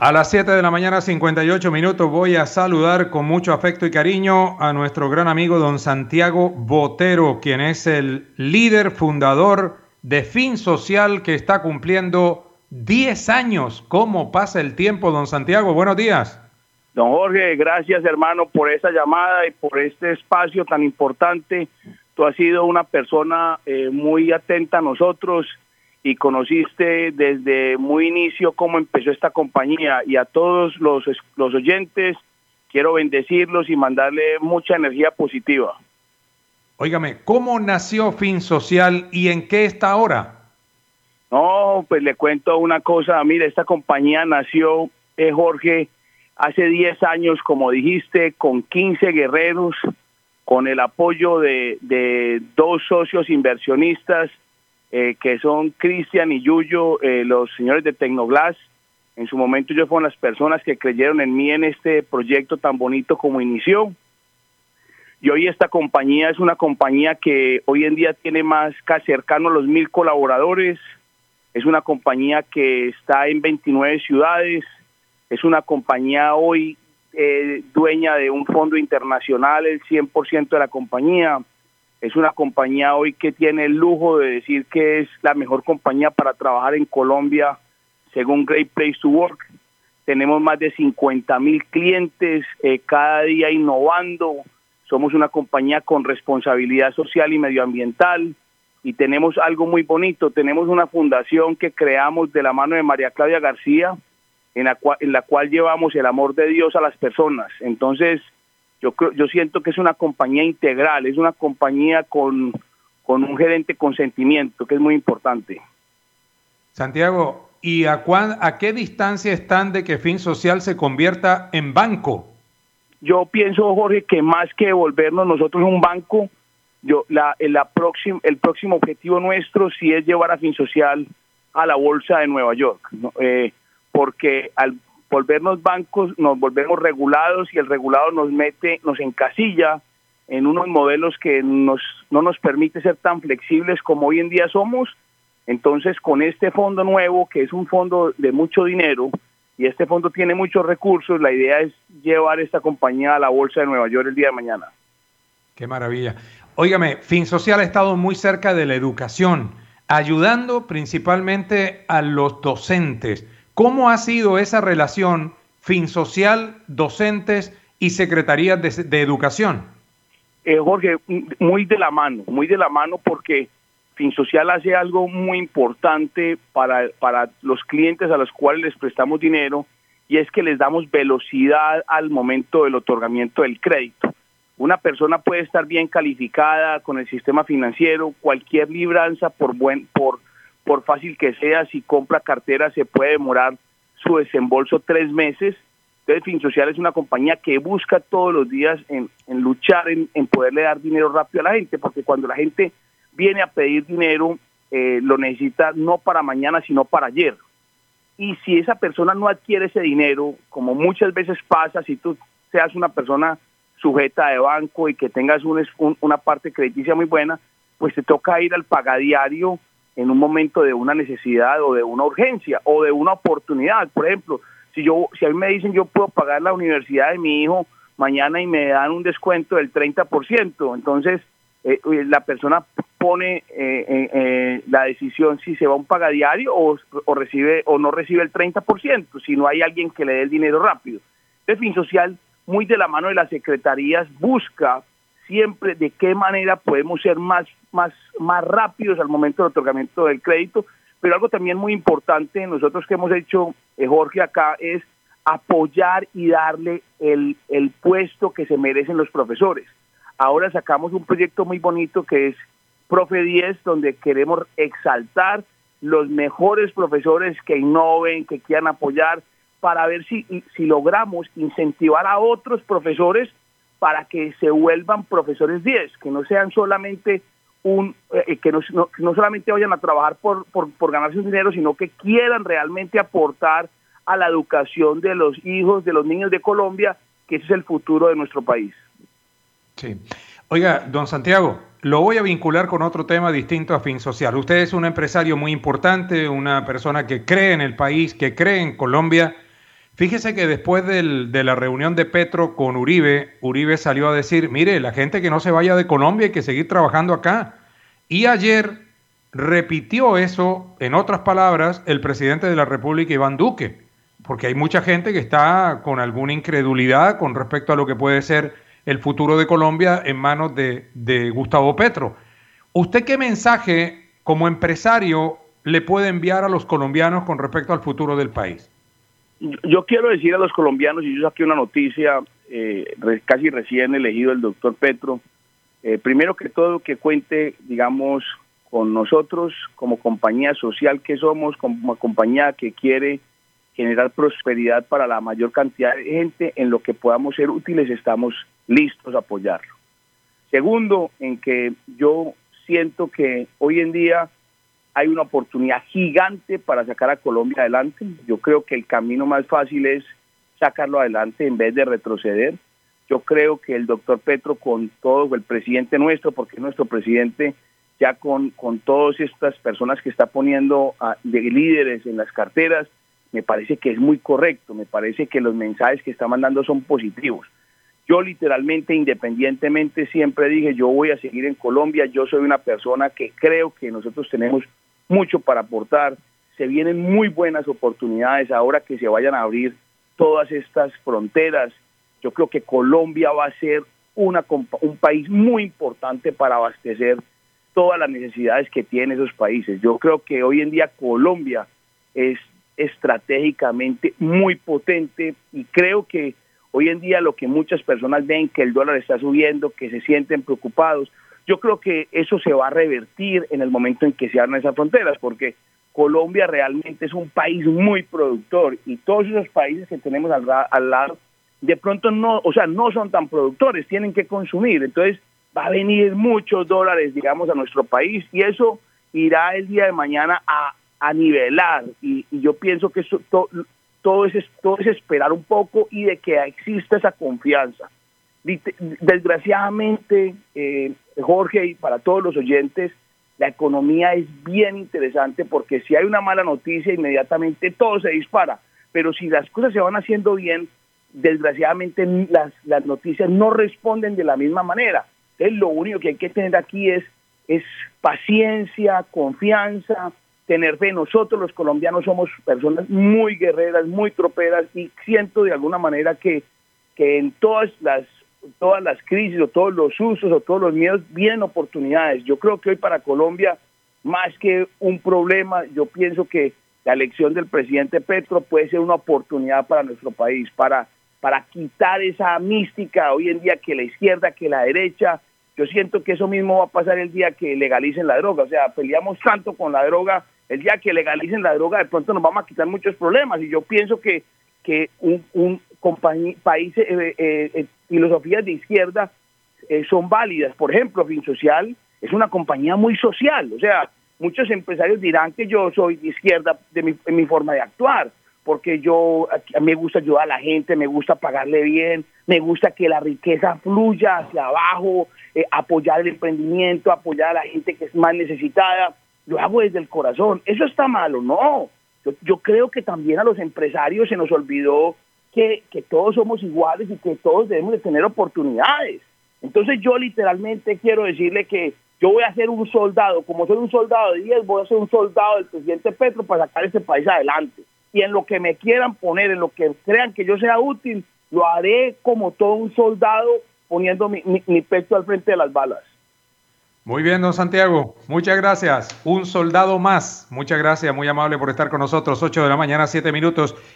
A las 7 de la mañana, 58 minutos, voy a saludar con mucho afecto y cariño a nuestro gran amigo don Santiago Botero, quien es el líder fundador de Fin Social, que está cumpliendo 10 años. ¿Cómo pasa el tiempo, don Santiago? Buenos días. Don Jorge, gracias hermano por esa llamada y por este espacio tan importante. Tú has sido una persona muy atenta a nosotros y conociste desde muy inicio cómo empezó esta compañía, y a todos los oyentes quiero bendecirlos y mandarle mucha energía positiva. Óigame, ¿cómo nació Fin Social y en qué está ahora? No, pues le cuento una cosa. Mira, esta compañía nació, Jorge, hace 10 años, como dijiste, con 15 guerreros, con el apoyo de dos socios inversionistas, que son Cristian y Yuyo, los señores de Tecnoglass. En su momento ellos fueron las personas que creyeron en mí en este proyecto tan bonito como inició. Y hoy esta compañía es una compañía que hoy en día tiene más cercano a los 1,000 colaboradores. Es una compañía que está en 29 ciudades. Es una compañía hoy dueña de un fondo internacional, el 100% de la compañía. Es una compañía hoy que tiene el lujo de decir que es la mejor compañía para trabajar en Colombia, según Great Place to Work. Tenemos más de 50,000 clientes, cada día innovando. Somos una compañía con responsabilidad social y medioambiental, y tenemos algo muy bonito. Tenemos una fundación que creamos de la mano de María Claudia García, en la cual llevamos el amor de Dios a las personas. Entonces, yo siento que es una compañía integral, es una compañía con un gerente con sentimiento, que es muy importante. Santiago, ¿y a qué distancia están de que Fin Social se convierta en banco? Yo pienso, Jorge, que más que volvernos nosotros un banco, el próximo objetivo nuestro sí es llevar a Fin Social a la bolsa de Nueva York, ¿no? Porque al volvernos bancos nos volvemos regulados, y el regulado nos encasilla en unos modelos que no nos permite ser tan flexibles como hoy en día somos. Entonces, con este fondo nuevo, que es un fondo de mucho dinero, y este fondo tiene muchos recursos, la idea es llevar esta compañía a la bolsa de Nueva York el día de mañana. Qué maravilla. Óigame, Fin Social ha estado muy cerca de la educación, ayudando principalmente a los docentes. ¿Cómo ha sido esa relación Fin Social, docentes y secretarías de educación? Jorge, muy de la mano, porque Fin Social hace algo muy importante para los clientes a los cuales les prestamos dinero, y es que les damos velocidad al momento del otorgamiento del crédito. Una persona puede estar bien calificada con el sistema financiero, cualquier libranza, por fácil que sea, si compra cartera, se puede demorar su desembolso 3 meses. Entonces, Fin Social es una compañía que busca todos los días en luchar, en poderle dar dinero rápido a la gente, porque cuando la gente viene a pedir dinero, lo necesita no para mañana, sino para ayer. Y si esa persona no adquiere ese dinero, como muchas veces pasa, si tú seas una persona sujeta de banco y que tengas una parte crediticia muy buena, pues te toca ir al pagadiario en un momento de una necesidad o de una urgencia o de una oportunidad. Por ejemplo, si a mí me dicen yo puedo pagar la universidad de mi hijo mañana y me dan un descuento del 30%, entonces la persona pone la decisión si se va a un pagadiario o recibe o no recibe el 30%, si no hay alguien que le dé el dinero rápido. Entonces, Fin Social, muy de la mano de las secretarías, busca siempre de qué manera podemos ser más rápidos al momento del otorgamiento del crédito. Pero algo también muy importante nosotros que hemos hecho, Jorge, acá, es apoyar y darle el puesto que se merecen los profesores. Ahora sacamos un proyecto muy bonito que es Profe 10, donde queremos exaltar los mejores profesores que innoven, que quieran apoyar, para ver si logramos incentivar a otros profesores para que se vuelvan profesores 10, que no sean solamente que no solamente vayan a trabajar por ganarse un dinero, sino que quieran realmente aportar a la educación de los hijos, de los niños de Colombia, que ese es el futuro de nuestro país. Sí. Oiga, don Santiago, lo voy a vincular con otro tema distinto a Fin Social. Usted es un empresario muy importante, una persona que cree en el país, que cree en Colombia. Fíjese que después de la reunión de Petro con Uribe, Uribe salió a decir, mire, la gente que no se vaya de Colombia hay que seguir trabajando acá. Y ayer repitió eso, en otras palabras, el presidente de la República, Iván Duque, porque hay mucha gente que está con alguna incredulidad con respecto a lo que puede ser el futuro de Colombia en manos de Gustavo Petro. ¿Usted qué mensaje como empresario le puede enviar a los colombianos con respecto al futuro del país? Yo quiero decir a los colombianos, y yo saqué una noticia casi recién elegido el doctor Petro, primero que todo que cuente, digamos, con nosotros como compañía social que somos, como compañía que quiere generar prosperidad para la mayor cantidad de gente, en lo que podamos ser útiles estamos listos a apoyarlo. Segundo, en que yo siento que hoy en día hay una oportunidad gigante para sacar a Colombia adelante. Yo creo que el camino más fácil es sacarlo adelante en vez de retroceder. Yo creo que el doctor Petro, con todo, el presidente nuestro, porque nuestro presidente, ya con todas estas personas que está poniendo de líderes en las carteras, me parece que es muy correcto, me parece que los mensajes que está mandando son positivos. Yo literalmente, independientemente, siempre dije, yo voy a seguir en Colombia, yo soy una persona que creo que nosotros tenemos mucho para aportar, se vienen muy buenas oportunidades ahora que se vayan a abrir todas estas fronteras. Yo creo que Colombia va a ser un país muy importante para abastecer todas las necesidades que tienen esos países. Yo creo que hoy en día Colombia es estratégicamente muy potente y creo que hoy en día lo que muchas personas ven, que el dólar está subiendo, que se sienten preocupados, yo creo que eso se va a revertir en el momento en que se abran esas fronteras, porque Colombia realmente es un país muy productor y todos esos países que tenemos al lado de pronto no son tan productores, tienen que consumir, entonces va a venir muchos dólares, digamos, a nuestro país y eso irá el día de mañana a nivelar y yo pienso que eso, todo es esperar un poco y de que exista esa confianza. Desgraciadamente, Jorge, y para todos los oyentes, la economía es bien interesante porque si hay una mala noticia, inmediatamente todo se dispara, pero si las cosas se van haciendo bien, desgraciadamente las noticias no responden de la misma manera. Entonces, lo único que hay que tener aquí es paciencia, confianza, tener fe. Nosotros los colombianos somos personas muy guerreras, muy troperas y siento de alguna manera que en todas las crisis o todos los usos o todos los miedos vienen oportunidades. Yo creo que hoy para Colombia, más que un problema, yo pienso que la elección del presidente Petro puede ser una oportunidad para nuestro país, para quitar esa mística hoy en día que la izquierda, que la derecha. Yo siento que eso mismo va a pasar el día que legalicen la droga, o sea, peleamos tanto con la droga, el día que legalicen la droga de pronto nos vamos a quitar muchos problemas y yo pienso que un país, filosofías de izquierda son válidas. Por ejemplo, Finsocial es una compañía muy social, o sea, muchos empresarios dirán que yo soy de izquierda en mi forma de actuar, porque me gusta ayudar a la gente, me gusta pagarle bien, me gusta que la riqueza fluya hacia abajo, apoyar el emprendimiento, apoyar a la gente que es más necesitada, lo hago desde el corazón. ¿Eso está malo? No. Yo creo que también a los empresarios se nos olvidó que todos somos iguales y que todos debemos de tener oportunidades. Entonces yo literalmente quiero decirle que yo voy a ser un soldado, como soy un soldado de 10, voy a ser un soldado del presidente Petro para sacar este país adelante. Y en lo que me quieran poner, en lo que crean que yo sea útil, lo haré como todo un soldado poniendo mi pecho al frente de las balas. Muy bien, don Santiago, muchas gracias. Un soldado más. Muchas gracias, muy amable por estar con nosotros. 8 de la mañana, 7 minutos.